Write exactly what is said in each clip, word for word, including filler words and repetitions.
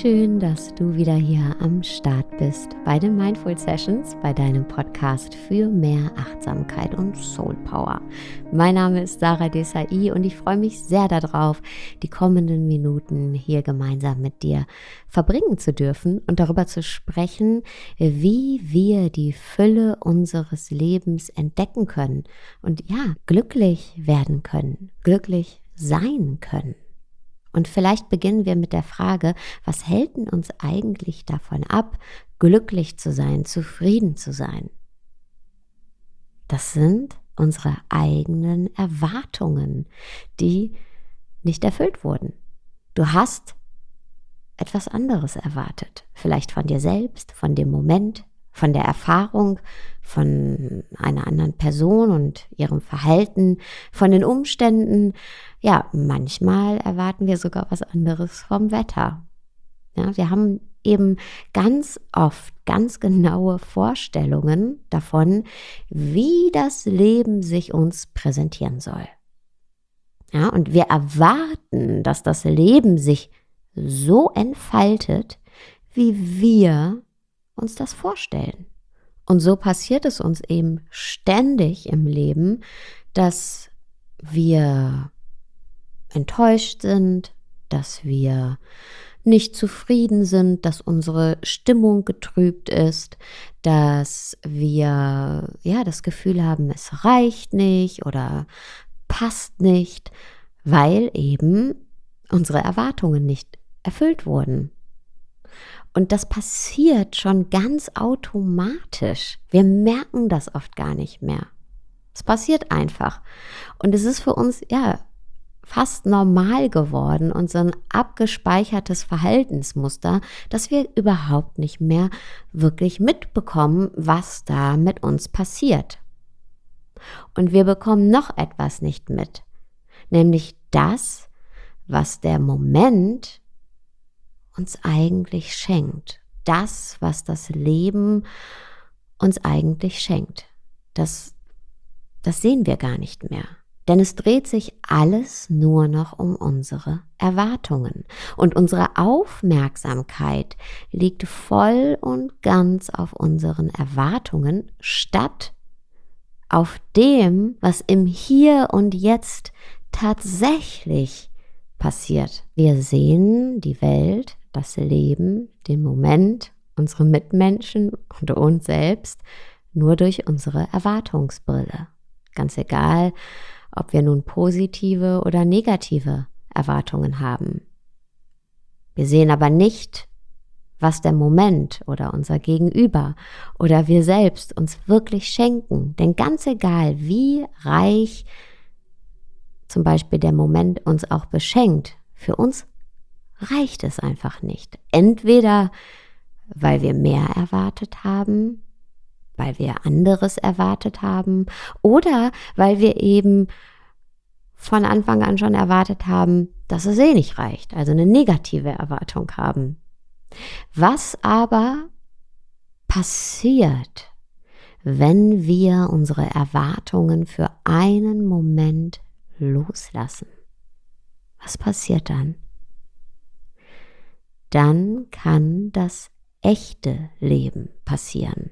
schön, dass du wieder hier am Start bist bei den Mindful Sessions, bei deinem Podcast für mehr Achtsamkeit und Soul Power. Mein Name ist Sarah Desai und ich freue mich sehr darauf, die kommenden Minuten hier gemeinsam mit dir verbringen zu dürfen und darüber zu sprechen, wie wir die Fülle unseres Lebens entdecken können und ja, glücklich werden können, glücklich sein können. Und vielleicht beginnen wir mit der Frage, was hält denn uns eigentlich davon ab, glücklich zu sein, zufrieden zu sein? Das sind unsere eigenen Erwartungen, die nicht erfüllt wurden. Du hast etwas anderes erwartet, vielleicht von dir selbst, von dem Moment, von der Erfahrung, von einer anderen Person und ihrem Verhalten, von den Umständen. Ja, manchmal erwarten wir sogar was anderes vom Wetter. Ja, wir haben eben ganz oft ganz genaue Vorstellungen davon, wie das Leben sich uns präsentieren soll. Ja, und wir erwarten, dass das Leben sich so entfaltet, wie wir uns das vorstellen. Und so passiert es uns eben ständig im Leben, dass wir enttäuscht sind, dass wir nicht zufrieden sind, dass unsere Stimmung getrübt ist, dass wir ja das Gefühl haben, es reicht nicht oder passt nicht, weil eben unsere Erwartungen nicht erfüllt wurden. Und das passiert schon ganz automatisch. Wir merken das oft gar nicht mehr. Es passiert einfach. Und es ist für uns ja fast normal geworden und so ein abgespeichertes Verhaltensmuster, dass wir überhaupt nicht mehr wirklich mitbekommen, was da mit uns passiert. Und wir bekommen noch etwas nicht mit, nämlich das, was der Moment uns eigentlich schenkt. Das, was das Leben uns eigentlich schenkt. Das, das sehen wir gar nicht mehr. Denn es dreht sich alles nur noch um unsere Erwartungen. Und unsere Aufmerksamkeit liegt voll und ganz auf unseren Erwartungen, statt auf dem, was im Hier und Jetzt tatsächlich passiert. Wir sehen die Welt, das Leben, den Moment, unsere Mitmenschen und uns selbst nur durch unsere Erwartungsbrille. Ganz egal, ob wir nun positive oder negative Erwartungen haben. Wir sehen aber nicht, was der Moment oder unser Gegenüber oder wir selbst uns wirklich schenken. Denn ganz egal, wie reich zum Beispiel der Moment uns auch beschenkt, für uns reicht es einfach nicht. Entweder, weil wir mehr erwartet haben, weil wir anderes erwartet haben oder weil wir eben von Anfang an schon erwartet haben, dass es eh nicht reicht, also eine negative Erwartung haben. Was aber passiert, wenn wir unsere Erwartungen für einen Moment loslassen? Was passiert dann? Dann kann das echte Leben passieren.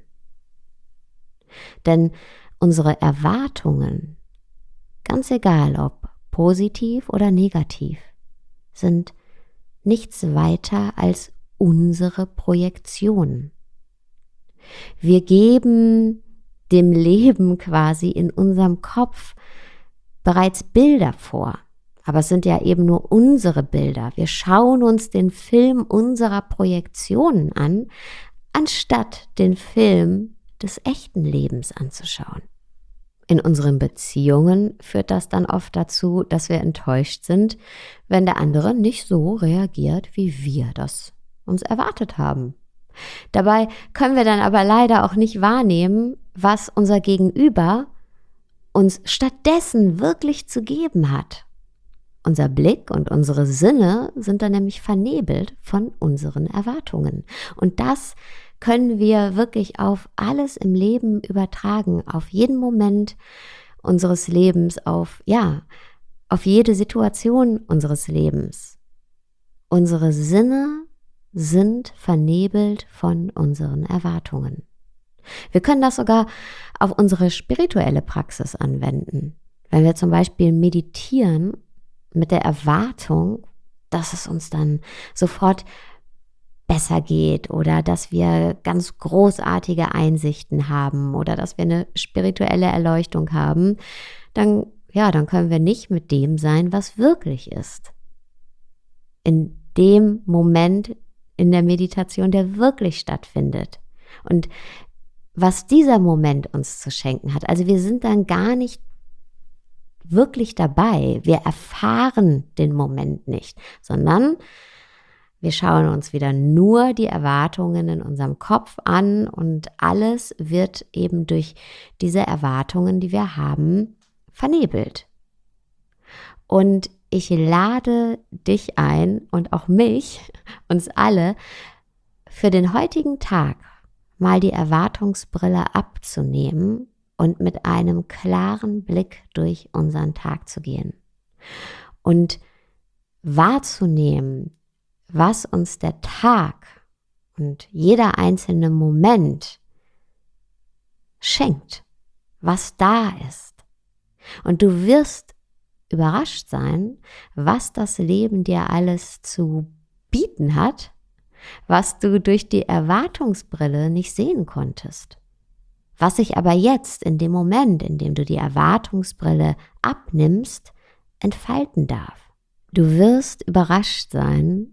Denn unsere Erwartungen, ganz egal ob positiv oder negativ, sind nichts weiter als unsere Projektionen. Wir geben dem Leben quasi in unserem Kopf bereits Bilder vor. Aber es sind ja eben nur unsere Bilder. Wir schauen uns den Film unserer Projektionen an, anstatt den Film des echten Lebens anzuschauen. In unseren Beziehungen führt das dann oft dazu, dass wir enttäuscht sind, wenn der andere nicht so reagiert, wie wir das uns erwartet haben. Dabei können wir dann aber leider auch nicht wahrnehmen, was unser Gegenüber uns stattdessen wirklich zu geben hat. Unser Blick und unsere Sinne sind dann nämlich vernebelt von unseren Erwartungen. Und das können wir wirklich auf alles im Leben übertragen, auf jeden Moment unseres Lebens, auf, ja, auf jede Situation unseres Lebens. Unsere Sinne sind vernebelt von unseren Erwartungen. Wir können das sogar auf unsere spirituelle Praxis anwenden. Wenn wir zum Beispiel meditieren mit der Erwartung, dass es uns dann sofort besser geht oder dass wir ganz großartige Einsichten haben oder dass wir eine spirituelle Erleuchtung haben, dann, ja, dann können wir nicht mit dem sein, was wirklich ist. In dem Moment in der Meditation, der wirklich stattfindet. Und was dieser Moment uns zu schenken hat. Also wir sind dann gar nicht wirklich dabei. Wir erfahren den Moment nicht, sondern wir schauen uns wieder nur die Erwartungen in unserem Kopf an und alles wird eben durch diese Erwartungen, die wir haben, vernebelt. Und ich lade dich ein und auch mich, uns alle, für den heutigen Tag mal die Erwartungsbrille abzunehmen und mit einem klaren Blick durch unseren Tag zu gehen und wahrzunehmen, was uns der Tag und jeder einzelne Moment schenkt, was da ist. Und du wirst überrascht sein, was das Leben dir alles zu bieten hat, was du durch die Erwartungsbrille nicht sehen konntest. Was sich aber jetzt in dem Moment, in dem du die Erwartungsbrille abnimmst, entfalten darf. Du wirst überrascht sein,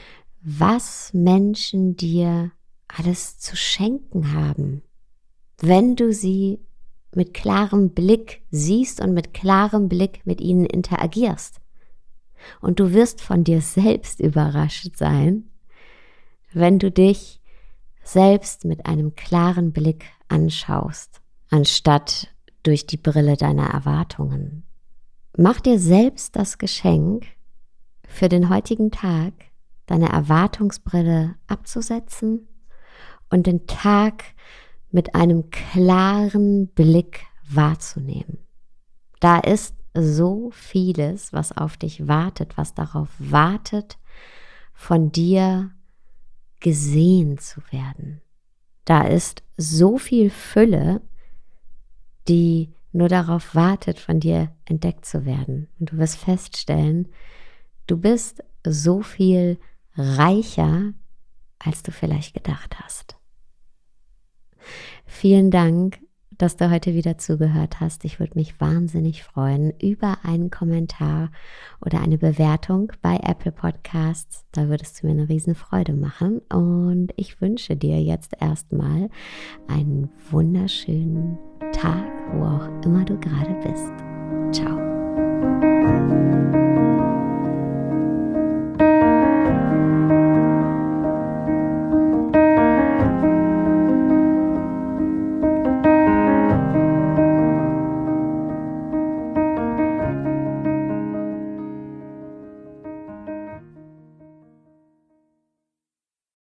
was Menschen dir alles zu schenken haben, wenn du sie mit klarem Blick siehst und mit klarem Blick mit ihnen interagierst. Und du wirst von dir selbst überrascht sein, wenn du dich selbst mit einem klaren Blick anschaust, anstatt durch die Brille deiner Erwartungen. Mach dir selbst das Geschenk, für den heutigen Tag deine Erwartungsbrille abzusetzen und den Tag mit einem klaren Blick wahrzunehmen. Da ist so vieles, was auf dich wartet, was darauf wartet, von dir gesehen zu werden. Da ist so viel Fülle, die nur darauf wartet, von dir entdeckt zu werden. Und du wirst feststellen, du bist so viel reicher, als du vielleicht gedacht hast. Vielen Dank, dass du heute wieder zugehört hast. Ich würde mich wahnsinnig freuen über einen Kommentar oder eine Bewertung bei Apple Podcasts. Da würdest du mir eine riesen Freude machen. Und ich wünsche dir jetzt erstmal einen wunderschönen Tag, wo auch immer du gerade bist.